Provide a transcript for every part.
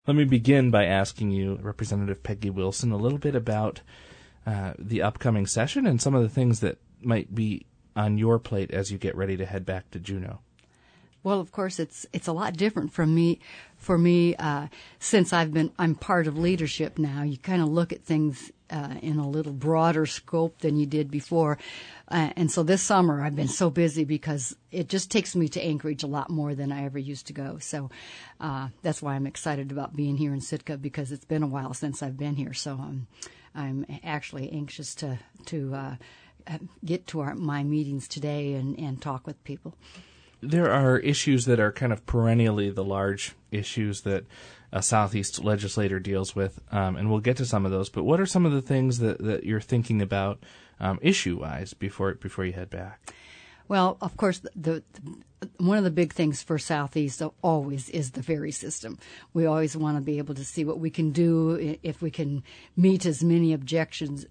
Let me begin by asking you, Representative Peggy Wilson, a little bit about the upcoming session and some of the things that might be on your plate as you get ready to head back to Juneau. Well, of course, it's a lot different for me, since I'm part of leadership now. You kind of look at things in a little broader scope than you did before. And so this summer I've been so busy because it just takes me to Anchorage a lot more than I ever used to go. So that's why I'm excited about being here in Sitka, because it's been a while since I've been here. So I'm actually anxious to get to my meetings today and talk with people. There are issues that are kind of perennially the large issues that a Southeast legislator deals with, and we'll get to some of those. But what are some of the things that you're thinking about issue-wise before you head back? Well, of course, the one of the big things for Southeast always is the ferry system. We always want to be able to see what we can do if we can meet as many objectives.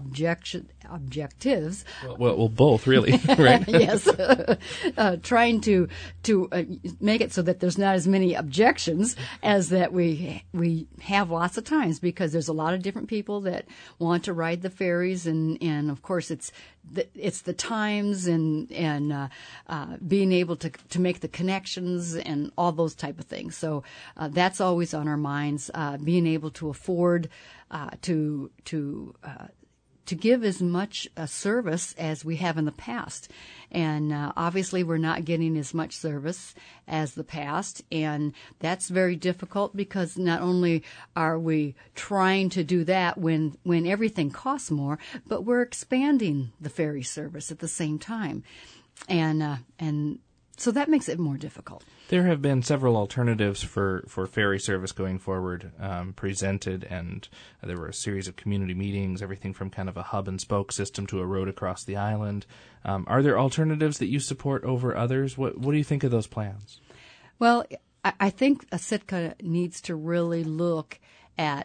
Well, both really, right? Yes, trying to make it so that there's not as many objections as that we have lots of times, because there's a lot of different people that want to ride the ferries, and of course it's the times and being able to make the connections and all those type of things. So that's always on our minds. Being able to afford to give as much service as we have in the past. And obviously we're not getting as much service as the past, and that's very difficult because not only are we trying to do that when everything costs more, but we're expanding the ferry service at the same time. And so that makes it more difficult. There have been several alternatives for ferry service going forward presented, and there were a series of community meetings, everything from kind of a hub and spoke system to a road across the island. Are there alternatives that you support over others? What do you think of those plans? Well, I think Sitka needs to really look at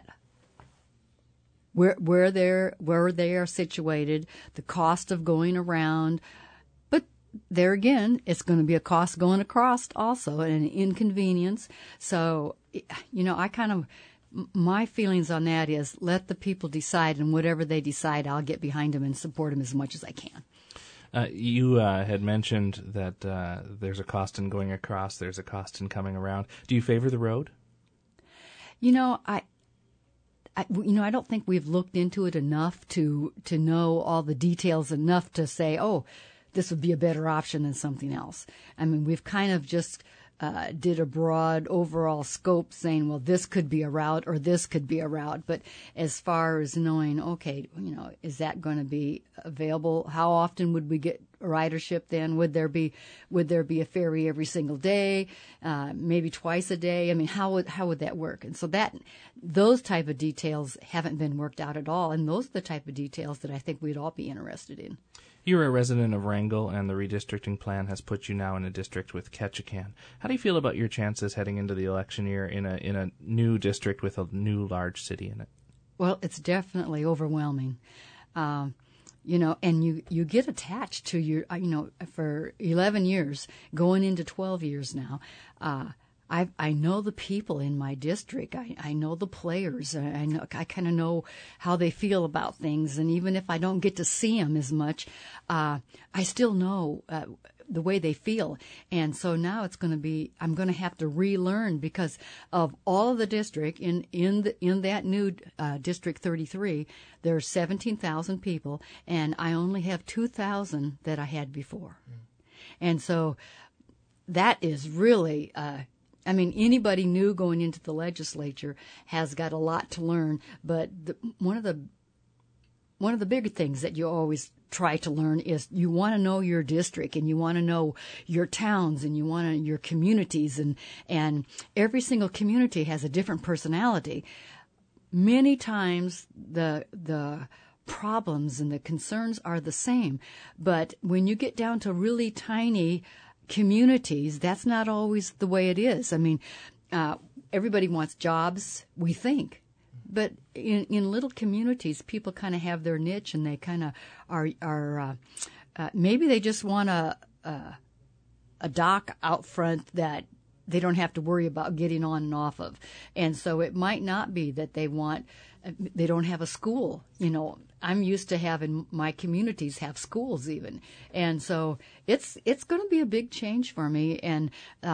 where they are situated, the cost of going around. There again, it's going to be a cost going across also, and an inconvenience. So, my feelings on that is let the people decide, and whatever they decide, I'll get behind them and support them as much as I can. You had mentioned that there's a cost in going across, there's a cost in coming around. Do you favor the road? I don't think we've looked into it enough to know all the details enough to say, oh, this would be a better option than something else. I mean, we've kind of just did a broad overall scope saying, well, this could be a route or this could be a route. But as far as knowing, okay, is that going to be available? How often would we get ridership then? Would there be a ferry every single day? Maybe twice a day? I mean, how would that work? And so those type of details haven't been worked out at all. And those are the type of details that I think we'd all be interested in. You're a resident of Wrangell, and the redistricting plan has put you now in a district with Ketchikan. How do you feel about your chances heading into the election year in a new district with a new large city in it? Well, it's definitely overwhelming. And you get attached to your, for 11 years, going into 12 years now. I know the people in my district. I know the players. I kind of know how they feel about things. And even if I don't get to see them as much, I still know the way they feel. And so now I'm going to have to relearn, because of all of the district in that new District 33, there are 17,000 people, and I only have 2,000 that I had before. And so that is really. Anybody new going into the legislature has got a lot to learn, but one of the bigger things that you always try to learn is you want to know your district, and you want to know your towns, and you want to know your communities, and every single community has a different personality. Many times the problems and the concerns are the same, but when you get down to really tiny communities, that's not always the way it is. I mean, everybody wants jobs, we think. But in little communities, people kind of have their niche, and they kind of are maybe they just want a dock out front that they don't have to worry about getting on and off of. And so it might not be that they don't have a school. I'm used to having my communities have schools even. And so it's going to be a big change for me. And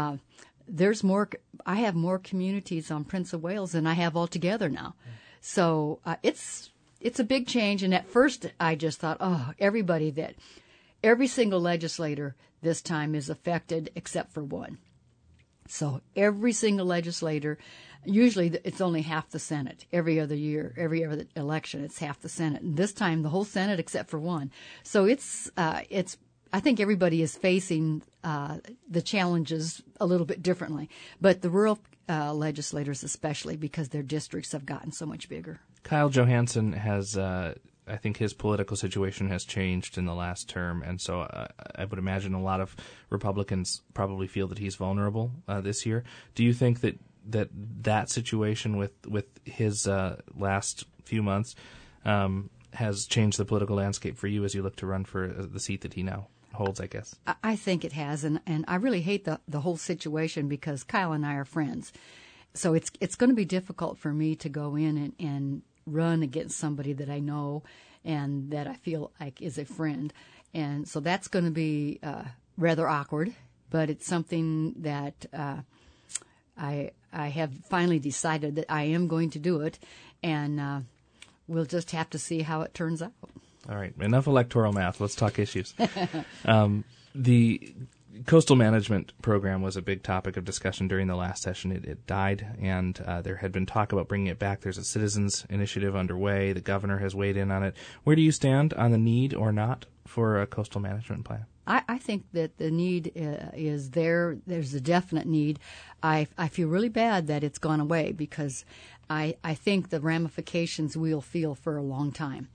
I have more communities on Prince of Wales than I have altogether now. So it's a big change. And at first I just thought, every single legislator this time is affected except for one. So every single legislator, usually it's only half the Senate. Every other year, every other election, it's half the Senate. And this time the whole Senate except for one. So I think everybody is facing the challenges a little bit differently. But the rural legislators especially, because their districts have gotten so much bigger. Kyle Johansson has, I think his political situation has changed in the last term, and so I would imagine a lot of Republicans probably feel that he's vulnerable this year. Do you think that situation with his last few months has changed the political landscape for you as you look to run for the seat that he now holds, I guess? I think it has, and I really hate the whole situation because Kyle and I are friends. So it's going to be difficult for me to go in and run against somebody that I know and that I feel like is a friend. And so that's going to be rather awkward, but it's something that I have finally decided that I am going to do it, and we'll just have to see how it turns out. All right, enough electoral math. Let's talk issues. The coastal management program was a big topic of discussion during the last session. It died, and there had been talk about bringing it back. There's a citizens initiative underway. The governor has weighed in on it. Where do you stand on the need or not for a coastal management plan? I think that the need is there. There's a definite need. I feel really bad that it's gone away because I think the ramifications we'll feel for a long time.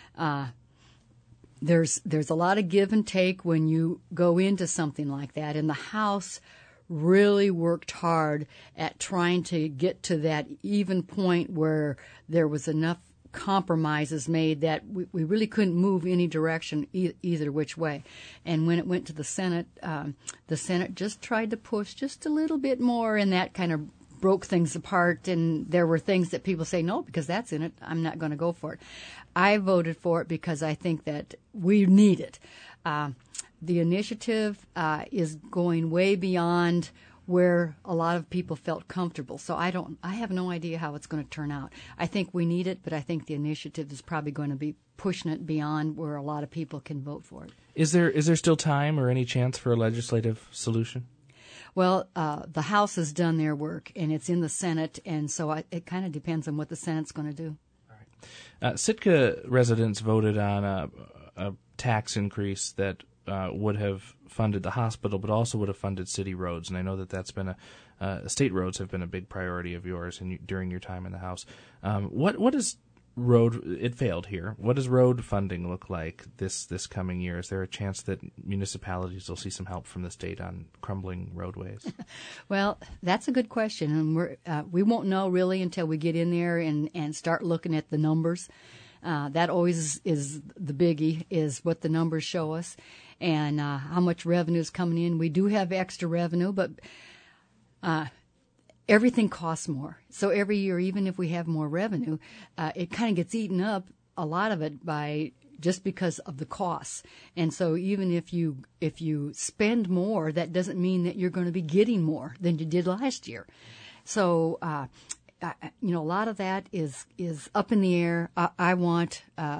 There's a lot of give and take when you go into something like that, and the House really worked hard at trying to get to that even point where there was enough compromises made that we really couldn't move any direction either which way. And when it went to the Senate just tried to push just a little bit more, and that kind of broke things apart, and there were things that people say, no, because that's in it, I'm not going to go for it. I voted for it because I think that we need it. The initiative is going way beyond where a lot of people felt comfortable. So I have no idea how it's going to turn out. I think we need it, but I think the initiative is probably going to be pushing it beyond where a lot of people can vote for it. Is there still time or any chance for a legislative solution? Well, the House has done their work, and it's in the Senate, and so it kind of depends on what the Senate's going to do. All right. Sitka residents voted on a tax increase that would have funded the hospital, but also would have funded city roads. And I know that that's been state roads have been a big priority of yours during your time in the House. What is road? It failed here. What does road funding look like this coming year? Is there a chance that municipalities will see some help from the state on crumbling roadways? Well, that's a good question, and we won't know really until we get in there and start looking at the numbers. That always is the biggie, is what the numbers show us and how much revenue is coming in. We do have extra revenue, but everything costs more. So every year, even if we have more revenue, it kind of gets eaten up, a lot of it, by just because of the costs. And so even if you spend more, that doesn't mean that you're going to be getting more than you did last year. So a lot of that is up in the air. I want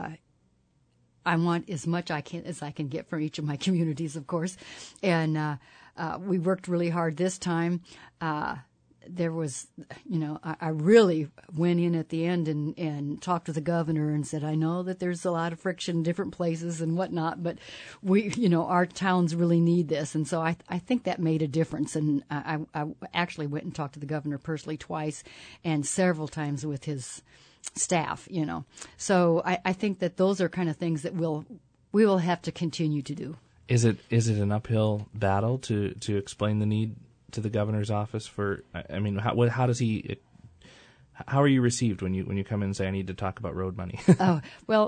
as much as I can get from each of my communities, of course. And we worked really hard this time. There was, I really went in at the end and talked to the governor and said, I know that there's a lot of friction in different places and whatnot, but our towns really need this. And so I think that made a difference. And I actually went and talked to the governor personally twice and several times with his staff, So I think that those are kind of things that we will have to continue to do. Is it an uphill battle to explain the need to the governor's office for? I mean, how does he? How are you received when you come in and say I need to talk about road money? Oh well,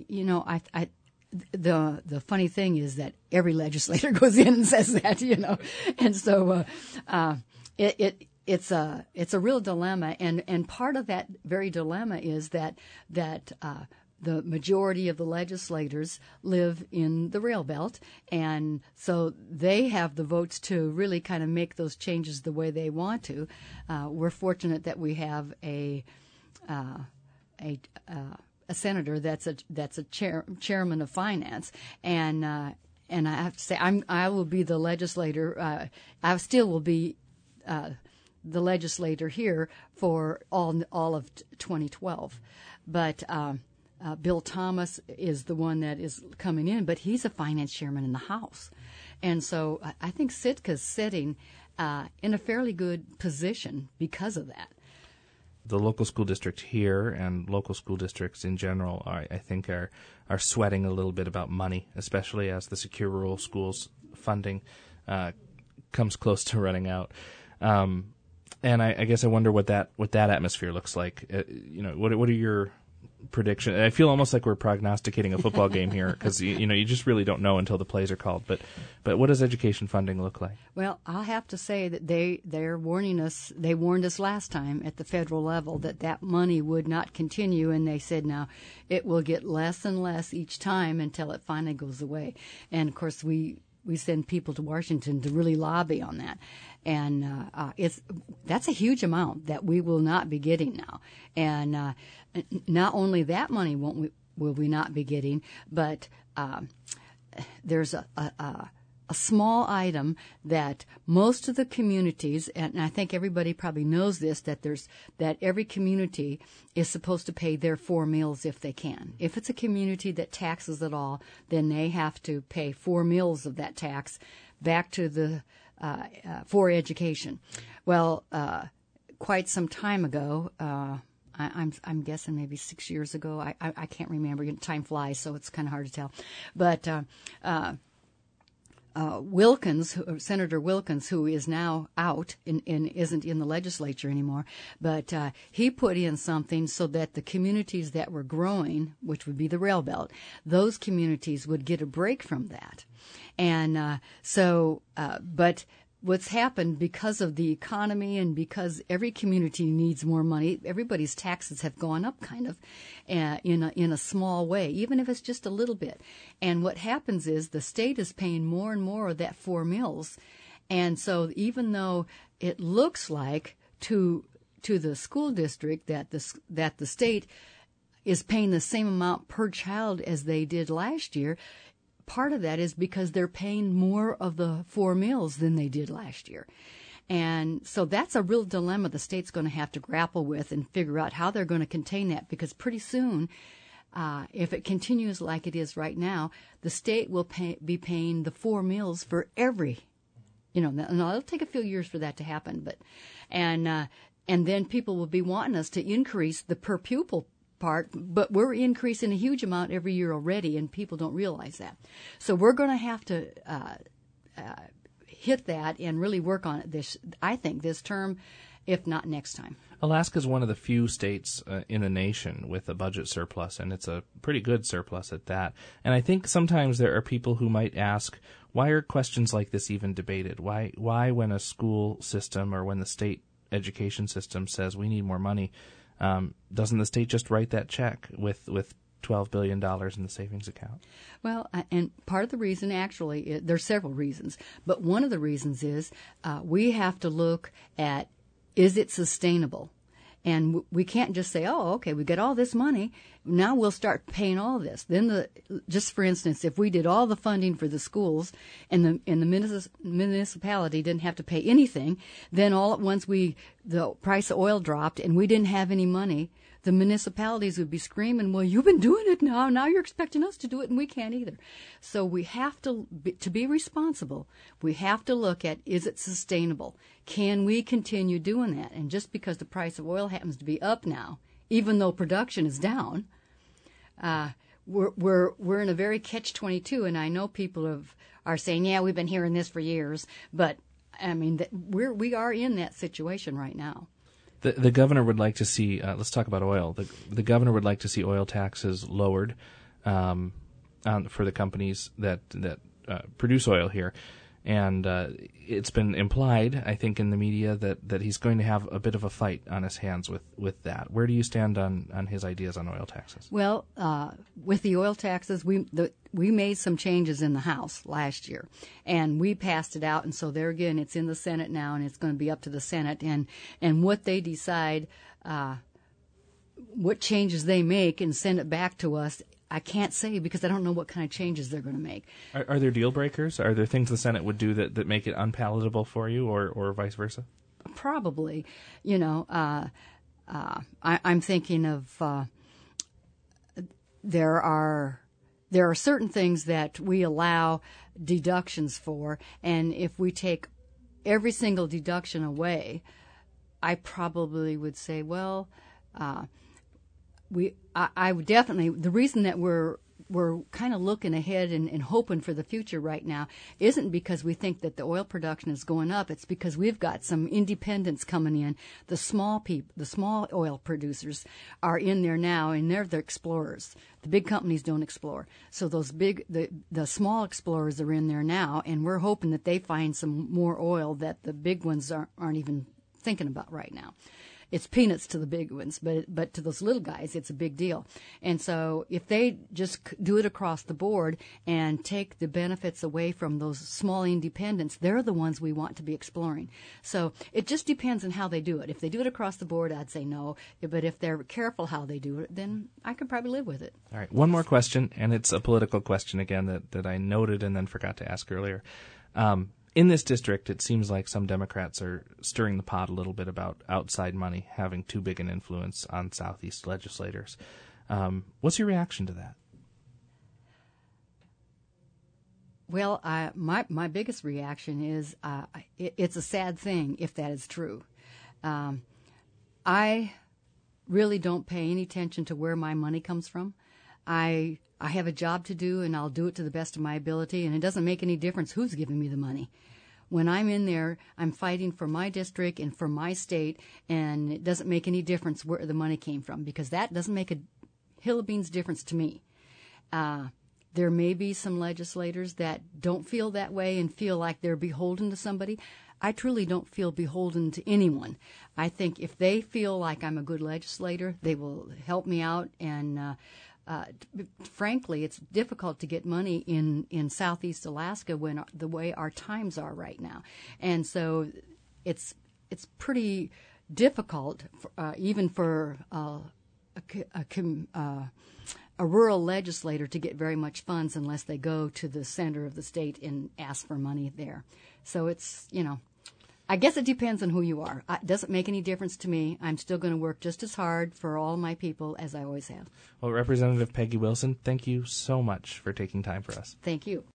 the funny thing is that every legislator goes in and says that, and so It's a real dilemma, and part of that very dilemma is that the majority of the legislators live in the rail belt, and so they have the votes to really kind of make those changes the way they want to. We're fortunate that we have a senator that's a chairman of finance, and I have to say I will be the legislator. I still will be the legislator here for all of 2012, but. Bill Thomas is the one that is coming in, but he's a finance chairman in the House. And so I think Sitka's sitting in a fairly good position because of that. The local school district here and local school districts in general, I think, are sweating a little bit about money, especially as the Secure Rural Schools funding comes close to running out. And I guess I wonder what that atmosphere looks like. What are your prediction? I feel almost like we're prognosticating a football game here because you just really don't know until the plays are called. But what does education funding look like? Well, I'll have to say that they're warning us. They warned us last time at the federal level that money would not continue, and they said now it will get less and less each time until it finally goes away. And of course we send people to Washington to really lobby on that. And that's a huge amount that we will not be getting now. And not only that money will we not be getting, but there's a small item that most of the communities, and I think everybody probably knows this, that every community is supposed to pay their 4 meals if they can. If it's a community that taxes at all, then they have to pay 4 meals of that tax back to the for education. Well, quite some time ago, I'm guessing maybe 6 years ago. I can't remember. Time flies, so it's kind of hard to tell. But Senator Wilkins, who is now out and isn't in the legislature anymore, but he put in something so that the communities that were growing, which would be the rail belt, those communities would get a break from that. And but what's happened because of the economy and because every community needs more money, everybody's taxes have gone up kind of in a small way, even if it's just a little bit. And what happens is the state is paying more and more of that 4 meals. And so even though it looks like to the school district that the state is paying the same amount per child as they did last year, part of that is because they're paying more of the 4 meals than they did last year. And so that's a real dilemma the state's going to have to grapple with and figure out how they're going to contain that, because pretty soon, if it continues like it is right now, the state will be paying the 4 meals for every, now it'll take a few years for that to happen, but, and then people will be wanting us to increase the per pupil part, but we're increasing a huge amount every year already, and people don't realize that. So we're going to have to hit that and really work on it this term, if not next time. Alaska is one of the few states in the nation with a budget surplus, and it's a pretty good surplus at that. And I think sometimes there are people who might ask, why are questions like this even debated? Why when a school system or when the state education system says we need more money, doesn't the state just write that check with $12 billion in the savings account? Well, and part of the reason, actually, there's several reasons, but one of the reasons is we have to look at, is it sustainable? And we can't just say, oh, okay, we get all this money, now we'll start paying all this. Then, just for instance, if we did all the funding for the schools and the municipality didn't have to pay anything, then all at once the price of oil dropped and we didn't have any money, the municipalities would be screaming, well, you've been doing it now you're expecting us to do it, and we can't either. So we have to be responsible, we have to look at, is it sustainable? Can we continue doing that? And just because the price of oil happens to be up now, even though production is down, we're in a very catch-22, and I know people are saying, yeah, we've been hearing this for years, but I mean, we are in that situation right now. The governor would like to see, let's talk about oil. The governor would like to see oil taxes lowered for the companies that produce oil here. And it's been implied, I think, in the media that he's going to have a bit of a fight on his hands with that. Where do you stand on his ideas on oil taxes? Well, with the oil taxes, we made some changes in the House last year, and we passed it out. And so there again, it's in the Senate now, and it's going to be up to the Senate and what they decide, what changes they make, and send it back to us. I can't say because I don't know what kind of changes they're going to make. Are there deal breakers? Are there things the Senate would do that make it unpalatable for you, or vice versa? Probably. I'm thinking of there are certain things that we allow deductions for, and if we take every single deduction away, I probably would say, well, I would definitely, the reason that we're kind of looking ahead and hoping for the future right now isn't because we think that the oil production is going up. It's because we've got some independents coming in. The small oil producers are in there now, and they're the explorers. The big companies don't explore. So those the small explorers are in there now, and we're hoping that they find some more oil that the big ones aren't even thinking about right now. It's peanuts to the big ones, but to those little guys, it's a big deal. And so if they just do it across the board and take the benefits away from those small independents, they're the ones we want to be exploring. So it just depends on how they do it. If they do it across the board, I'd say no. But if they're careful how they do it, then I could probably live with it. All right. One more question, and it's a political question again that I noted and then forgot to ask earlier. In this district, it seems like some Democrats are stirring the pot a little bit about outside money having too big an influence on Southeast legislators. What's your reaction to that? Well, my biggest reaction is it's a sad thing if that is true. I really don't pay any attention to where my money comes from. I have a job to do, and I'll do it to the best of my ability, and it doesn't make any difference who's giving me the money. When I'm in there, I'm fighting for my district and for my state, and it doesn't make any difference where the money came from, because that doesn't make a hill of beans difference to me. There may be some legislators that don't feel that way and feel like they're beholden to somebody. I truly don't feel beholden to anyone. I think if they feel like I'm a good legislator, they will help me out, and frankly, it's difficult to get money in Southeast Alaska when the way our times are right now, and so it's pretty difficult even for a rural legislator to get very much funds unless they go to the center of the state and ask for money there. So it's, I guess it depends on who you are. It doesn't make any difference to me. I'm still going to work just as hard for all my people as I always have. Well, Representative Peggy Wilson, thank you so much for taking time for us. Thank you.